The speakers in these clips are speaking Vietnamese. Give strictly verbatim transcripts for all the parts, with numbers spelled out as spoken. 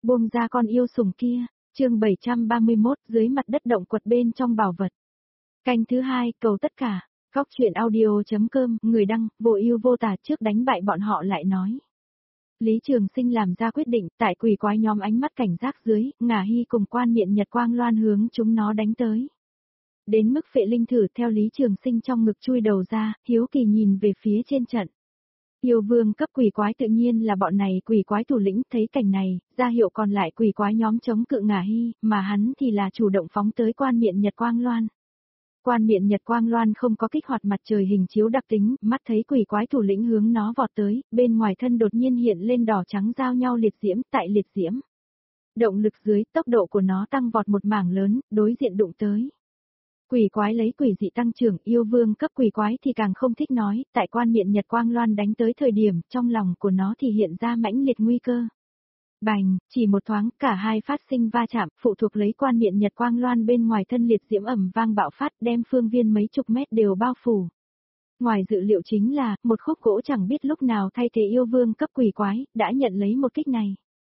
Buông ra con yêu sủng kia, chương bảy trăm ba mươi mốt dưới mặt đất động quật bên trong bảo vật. Canh thứ hai, cầu tất cả, góc truyện audio.com, người đăng, vô ưu vô tà trước đánh bại bọn họ lại nói. Lý Trường Sinh làm ra quyết định, tại quỷ quái nhóm ánh mắt cảnh giác dưới, Ngả Hy cùng Quan Miện Nhật Quang Loan hướng chúng nó đánh tới. Đến mức Phệ Linh thử theo Lý Trường Sinh trong ngực chui đầu ra, hiếu kỳ nhìn về phía trên trận. Yêu vương cấp quỷ quái tự nhiên là bọn này quỷ quái thủ lĩnh, thấy cảnh này, ra hiệu còn lại quỷ quái nhóm chống cự Ngả Hy, mà hắn thì là chủ động phóng tới Quan Miện Nhật Quang Loan. Quan Miện Nhật Quang Loan không có kích hoạt mặt trời hình chiếu đặc tính, mắt thấy quỷ quái thủ lĩnh hướng nó vọt tới, bên ngoài thân đột nhiên hiện lên đỏ trắng giao nhau liệt diễm, tại liệt diễm. Động lực dưới, tốc độ của nó tăng vọt một mảng lớn, đối diện đụng tới. Quỷ quái lấy quỷ dị tăng trưởng, yêu vương cấp quỷ quái thì càng không thích nói, tại Quan Miện Nhật Quang Loan đánh tới thời điểm, trong lòng của nó thì hiện ra mãnh liệt nguy cơ. Bành, chỉ một thoáng, cả hai phát sinh va chạm, phụ thuộc lấy Quan Miện Nhật Quang Loan bên ngoài thân liệt diễm ầm vang bạo phát, đem phương viên mấy chục mét đều bao phủ. Ngoài dự liệu chính là, một khúc gỗ chẳng biết lúc nào thay thế yêu vương cấp quỷ quái, đã nhận lấy một kích này.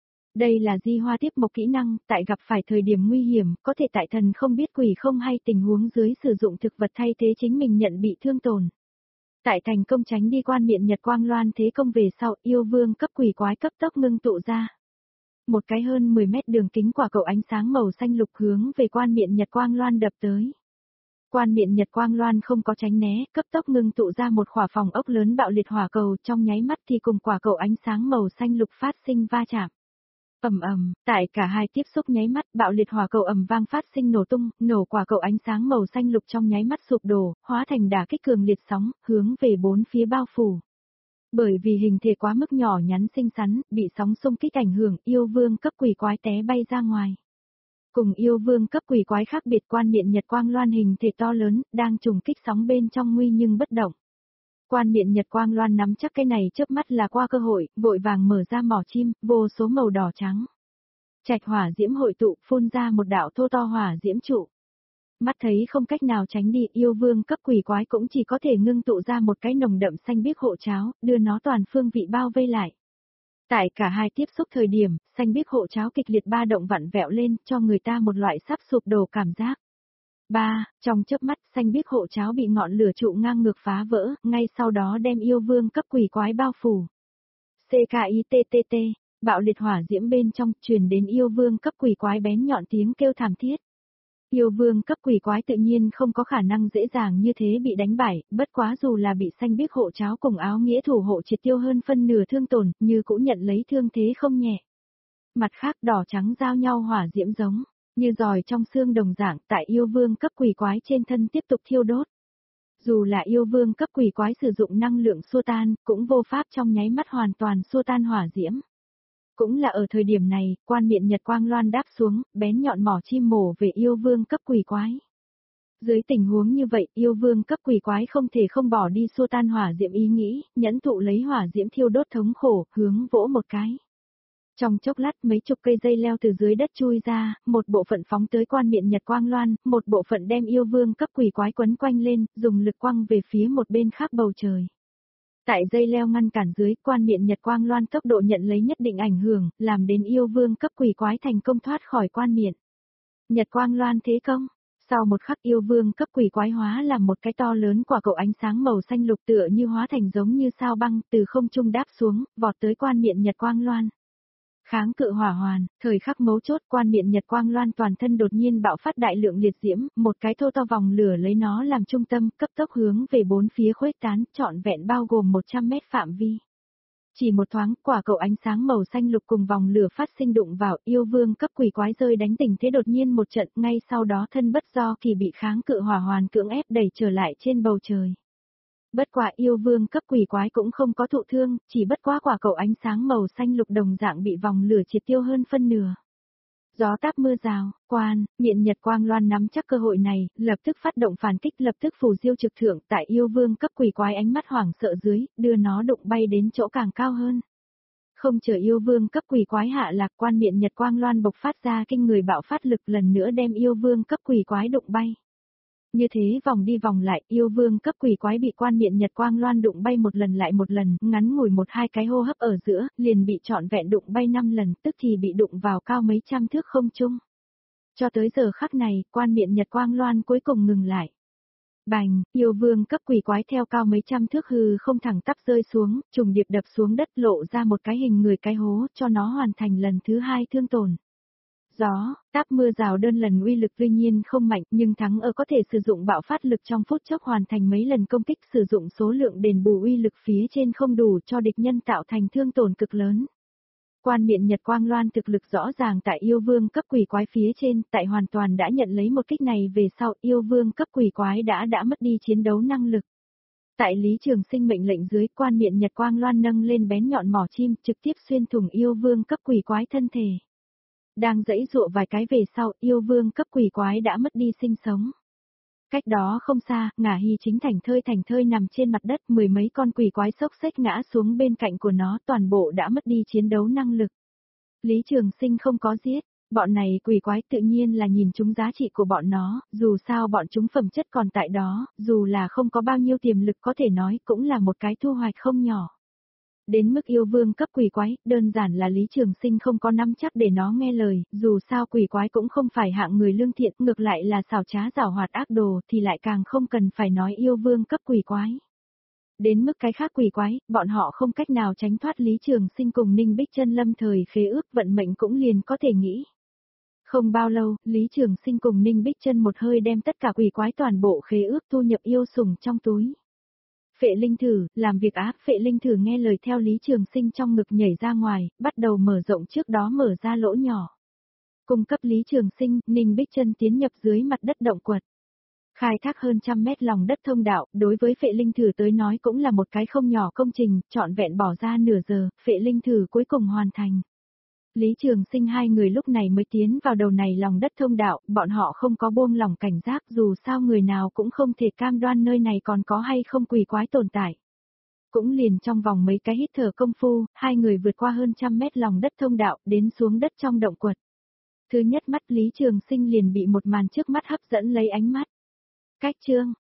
Đây là di hoa tiếp một kỹ năng, tại gặp phải thời điểm nguy hiểm, có thể tại thần không biết quỷ không hay tình huống dưới sử dụng thực vật thay thế chính mình nhận bị thương tổn. Tại thành công tránh đi Quan Miện Nhật Quang Loan thế công về sau, yêu vương cấp quỷ quái cấp tốc ngưng tụ ra. Một cái hơn mười mét đường kính quả cầu ánh sáng màu xanh lục hướng về Quan Miện Nhật Quang Loan đập tới. Quan Miện Nhật Quang Loan không có tránh né, cấp tốc ngưng tụ ra một khỏa phòng ốc lớn bạo liệt hỏa cầu, trong nháy mắt thì cùng quả cầu ánh sáng màu xanh lục phát sinh va chạm. Ầm ầm, tại cả hai tiếp xúc nháy mắt, bạo liệt hỏa cầu ầm vang phát sinh nổ tung, nổ quả cầu ánh sáng màu xanh lục trong nháy mắt sụp đổ, hóa thành đả kích cường liệt sóng, hướng về bốn phía bao phủ. Bởi vì hình thể quá mức nhỏ nhắn xinh xắn, bị sóng xung kích ảnh hưởng, yêu vương cấp quỷ quái té bay ra ngoài. Cùng yêu vương cấp quỷ quái khác biệt, Quan Miện Nhật Quang Loan hình thể to lớn, đang trùng kích sóng bên trong nguy nhưng bất động. Quan Miện Nhật Quang Loan nắm chắc cái này chớp mắt là qua cơ hội, vội vàng mở ra mỏ chim, vô số màu đỏ trắng. Trạch hỏa diễm hội tụ, phun ra một đạo thô to hỏa diễm trụ. Mắt thấy không cách nào tránh đi, yêu vương cấp quỷ quái cũng chỉ có thể ngưng tụ ra một cái nồng đậm xanh biếc hộ cháo, đưa nó toàn phương vị bao vây lại. Tại cả hai tiếp xúc thời điểm, xanh biếc hộ cháo kịch liệt ba động vặn vẹo lên, cho người ta một loại sắp sụp đổ cảm giác. Ba, trong chớp mắt, xanh biếc hộ cháo bị ngọn lửa trụ ngang ngược phá vỡ, ngay sau đó đem yêu vương cấp quỷ quái bao phủ. xê ca i tê tê tê, bạo liệt hỏa diễm bên trong, truyền đến yêu vương cấp quỷ quái bén nhọn tiếng kêu thảm thiết. Yêu vương cấp quỷ quái tự nhiên không có khả năng dễ dàng như thế bị đánh bại, bất quá dù là bị xanh biếc hộ cháo cùng áo nghĩa thủ hộ triệt tiêu hơn phân nửa thương tổn, như cũng nhận lấy thương thế không nhẹ. Mặt khác đỏ trắng giao nhau hỏa diễm giống, như giòi trong xương đồng dạng tại yêu vương cấp quỷ quái trên thân tiếp tục thiêu đốt. Dù là yêu vương cấp quỷ quái sử dụng năng lượng xua tan, cũng vô pháp trong nháy mắt hoàn toàn xua tan hỏa diễm. Cũng là ở thời điểm này, Quan Miện Nhật Quang Loan đáp xuống, bén nhọn mỏ chim mổ về yêu vương cấp quỷ quái. Dưới tình huống như vậy, yêu vương cấp quỷ quái không thể không bỏ đi xua tan hỏa diễm ý nghĩ, nhẫn thụ lấy hỏa diễm thiêu đốt thống khổ, hướng vỗ một cái. Trong chốc lát mấy chục cây dây leo từ dưới đất chui ra, một bộ phận phóng tới Quan Miện Nhật Quang Loan, một bộ phận đem yêu vương cấp quỷ quái quấn quanh lên, dùng lực quăng về phía một bên khác bầu trời. Tại dây leo ngăn cản dưới, Quan Miện Nhật Quang Loan tốc độ nhận lấy nhất định ảnh hưởng, làm đến yêu vương cấp quỷ quái thành công thoát khỏi Quan Miện Nhật Quang Loan thế công. Sau một khắc yêu vương cấp quỷ quái hóa làm một cái to lớn quả cầu ánh sáng màu xanh lục tựa như hóa thành giống như sao băng, từ không trung đáp xuống, vọt tới Quan Miện Nhật Quang Loan. Kháng cự hỏa hoàn, thời khắc mấu chốt, Quan Miện Nhật Quang Loan toàn thân đột nhiên bạo phát đại lượng liệt diễm, một cái thô to vòng lửa lấy nó làm trung tâm, cấp tốc hướng về bốn phía khuếch tán, trọn vẹn bao gồm một trăm mét phạm vi. Chỉ một thoáng, quả cầu ánh sáng màu xanh lục cùng vòng lửa phát sinh đụng vào, yêu vương cấp quỷ quái rơi đánh tình thế đột nhiên một trận, ngay sau đó thân bất do kỳ bị kháng cự hỏa hoàn cưỡng ép đẩy trở lại trên bầu trời. Bất quả yêu vương cấp quỷ quái cũng không có thụ thương, chỉ bất quá quả cầu ánh sáng màu xanh lục đồng dạng bị vòng lửa triệt tiêu hơn phân nửa. Gió táp mưa rào, Quan Miện Nhật Quang Loan nắm chắc cơ hội này, lập tức phát động phản kích, lập tức phù diêu trực thượng tại yêu vương cấp quỷ quái ánh mắt hoảng sợ dưới, đưa nó đụng bay đến chỗ càng cao hơn. Không chờ yêu vương cấp quỷ quái hạ lạc, Quan Miện Nhật Quang Loan bộc phát ra kinh người bạo phát lực lần nữa đem yêu vương cấp quỷ quái đụng bay. Như thế vòng đi vòng lại, yêu vương cấp quỷ quái bị quan miện Nhật Quang Loan đụng bay một lần lại một lần, ngắn ngủi một hai cái hô hấp ở giữa, liền bị trọn vẹn đụng bay năm lần, tức thì bị đụng vào cao mấy trăm thước không trung. Cho tới giờ khắc này, quan miện Nhật Quang Loan cuối cùng ngừng lại. Bành, yêu vương cấp quỷ quái theo cao mấy trăm thước hư không thẳng tắp rơi xuống, trùng điệp đập xuống đất lộ ra một cái hình người cái hố cho nó hoàn thành lần thứ hai thương tổn. Gió, táp mưa rào đơn lần uy lực tuy nhiên không mạnh nhưng thắng ở có thể sử dụng bạo phát lực trong phút chốc hoàn thành mấy lần công kích sử dụng số lượng đền bù uy lực phía trên không đủ cho địch nhân tạo thành thương tổn cực lớn. Quan miện Nhật Quang Loan thực lực rõ ràng tại yêu vương cấp quỷ quái phía trên, tại hoàn toàn đã nhận lấy một kích này về sau yêu vương cấp quỷ quái đã đã mất đi chiến đấu năng lực. Tại Lý Trường Sinh mệnh lệnh dưới quan miện Nhật Quang Loan nâng lên bén nhọn mỏ chim trực tiếp xuyên thủng yêu vương cấp quỷ quái thân thể. Đang giãy giụa vài cái về sau yêu vương cấp quỷ quái đã mất đi sinh sống. Cách đó không xa, Ngả Hy chính thành thơi thành thơi nằm trên mặt đất, mười mấy con quỷ quái xốc xếch ngã xuống bên cạnh của nó, toàn bộ đã mất đi chiến đấu năng lực. Lý Trường Sinh không có giết, bọn này quỷ quái tự nhiên là nhìn chúng giá trị của bọn nó, dù sao bọn chúng phẩm chất còn tại đó, dù là không có bao nhiêu tiềm lực có thể nói cũng là một cái thu hoạch không nhỏ. Đến mức yêu vương cấp quỷ quái, đơn giản là Lý Trường Sinh không có nắm chắc để nó nghe lời, dù sao quỷ quái cũng không phải hạng người lương thiện, ngược lại là xảo trá giảo hoạt ác đồ thì lại càng không cần phải nói yêu vương cấp quỷ quái. Đến mức cái khác quỷ quái, bọn họ không cách nào tránh thoát Lý Trường Sinh cùng Ninh Bích Chân lâm thời khế ước vận mệnh cũng liền có thể nghĩ. Không bao lâu, Lý Trường Sinh cùng Ninh Bích Chân một hơi đem tất cả quỷ quái toàn bộ khế ước thu nhập yêu sủng trong túi. Phệ linh thử, làm việc ác, phệ linh thử nghe lời theo Lý Trường Sinh trong ngực nhảy ra ngoài, bắt đầu mở rộng trước đó mở ra lỗ nhỏ. Cung cấp Lý Trường Sinh, Ninh Bích Chân tiến nhập dưới mặt đất động quật. Khai thác hơn trăm mét lòng đất thông đạo, đối với phệ linh thử tới nói cũng là một cái không nhỏ công trình, trọn vẹn bỏ ra nửa giờ, phệ linh thử cuối cùng hoàn thành. Lý Trường Sinh hai người lúc này mới tiến vào đầu này lòng đất thông đạo, bọn họ không có buông lỏng cảnh giác dù sao người nào cũng không thể cam đoan nơi này còn có hay không quỷ quái tồn tại. Cũng liền trong vòng mấy cái hít thở công phu, hai người vượt qua hơn trăm mét lòng đất thông đạo, đến xuống đất trong động quật. Thứ nhất mắt Lý Trường Sinh liền bị một màn trước mắt hấp dẫn lấy ánh mắt. Cách chương,